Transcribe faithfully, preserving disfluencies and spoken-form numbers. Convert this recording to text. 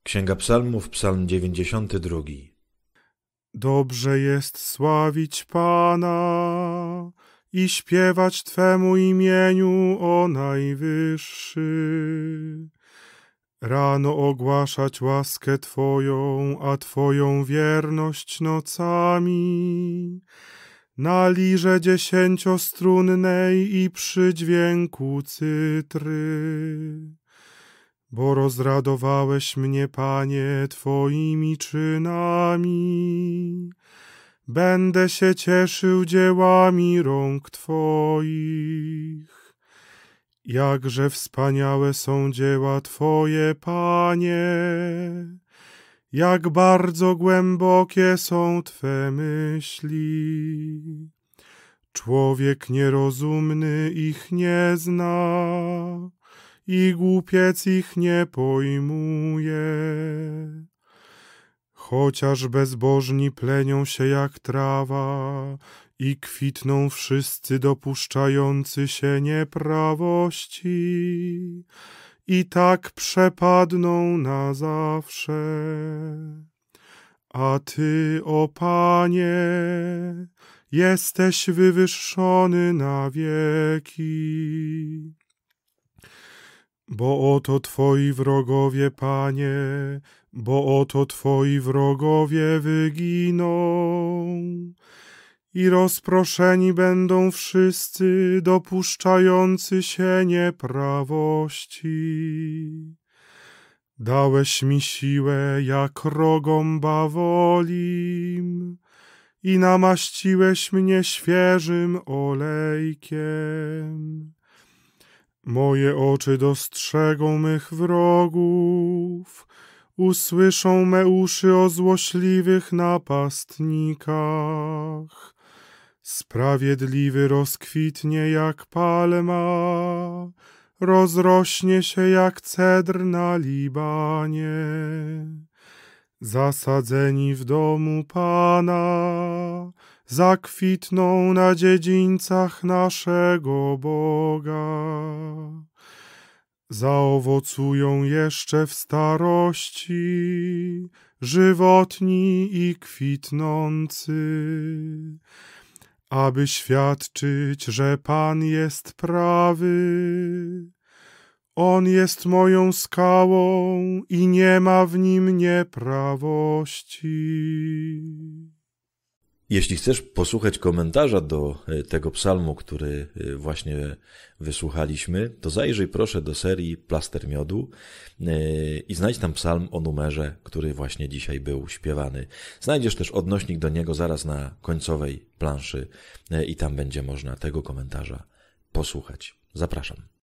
Księga Psalmów, Psalm dziewięćdziesiąty drugi. Dobrze jest sławić Pana i śpiewać Twemu imieniu, o Najwyższy. Rano ogłaszać łaskę Twoją, a Twoją wierność nocami. Na lirze dziesięciostrunnej i przy dźwięku cytry. Bo rozradowałeś mnie, Panie, Twoimi czynami. Będę się cieszył dziełami rąk Twoich. Jakże wspaniałe są dzieła Twoje, Panie, jak bardzo głębokie są Twe myśli. Człowiek nierozumny ich nie zna i głupiec ich nie pojmuje. Chociaż bezbożni plenią się jak trawa i kwitną wszyscy dopuszczający się nieprawości, i tak przepadną na zawsze. A Ty, o Panie, jesteś wywyższony na wieki. Bo oto Twoi wrogowie, Panie, bo oto Twoi wrogowie wyginą i rozproszeni będą wszyscy dopuszczający się nieprawości. Dałeś mi siłę jak rogom bawolim i namaściłeś mnie świeżym olejkiem. Moje oczy dostrzegą mych wrogów, usłyszą me uszy o złośliwych napastnikach. Sprawiedliwy rozkwitnie jak palma, rozrośnie się jak cedr na Libanie. Zasadzeni w domu Pana, zakwitną na dziedzińcach naszego Boga. Zaowocują jeszcze w starości, żywotni i kwitnący, aby świadczyć, że Pan jest prawy. On jest moją skałą i nie ma w nim nieprawości. Jeśli chcesz posłuchać komentarza do tego psalmu, który właśnie wysłuchaliśmy, to zajrzyj proszę do serii Plaster Miodu i znajdź tam psalm o numerze, który właśnie dzisiaj był śpiewany. Znajdziesz też odnośnik do niego zaraz na końcowej planszy i tam będzie można tego komentarza posłuchać. Zapraszam.